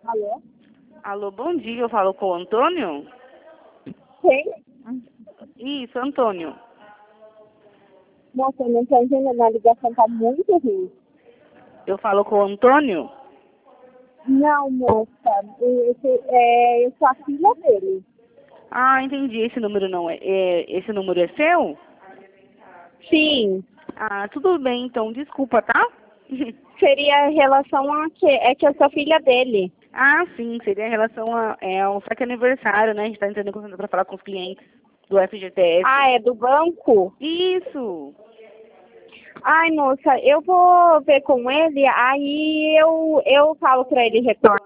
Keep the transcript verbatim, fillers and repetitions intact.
Alô? Alô, bom dia. Eu falo com o Antônio? Quem? Isso, Antônio. Nossa, eu não tô entendendo, a ligação tá muito ruim. Eu falo com o Antônio? Não, moça, esse, é, eu sou a filha dele. Ah, entendi. Esse número não é, é. Esse número é seu? Sim, Ah, tudo bem, então. Desculpa, tá? seria em relação a que é que eu sou filha dele. Ah, sim. Seria em relação a, é, ao saque aniversário, né? A gente tá entrando em contato pra falar com os clientes do F G T S. Ah, é do banco? Isso. Ai, moça, eu vou ver com ele, aí eu, eu falo pra ele retornar.